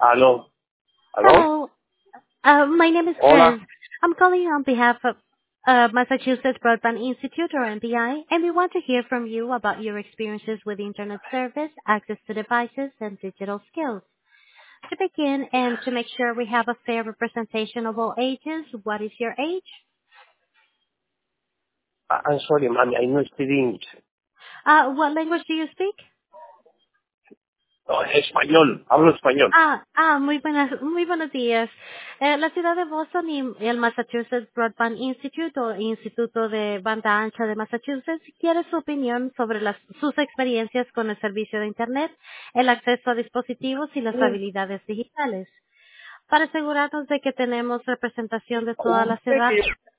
Aló, aló, Hello. My name is hola. Liz. I'm calling on behalf of Massachusetts Broadband Institute, or MBI, and we want to hear from you about your experiences with Internet service, access to devices, and digital skills. To begin, and to make sure we have a fair representation of all ages, what is your age? I'm sorry, mami, I no speak English. What language do you speak? No, español, hablo español. Muy buenos días. La ciudad de Boston y el Massachusetts Broadband Institute o Instituto de Banda Ancha de Massachusetts quiere su opinión sobre sus experiencias con el servicio de Internet, el acceso a dispositivos y las habilidades digitales. Para asegurarnos de que tenemos representación de toda la ciudad,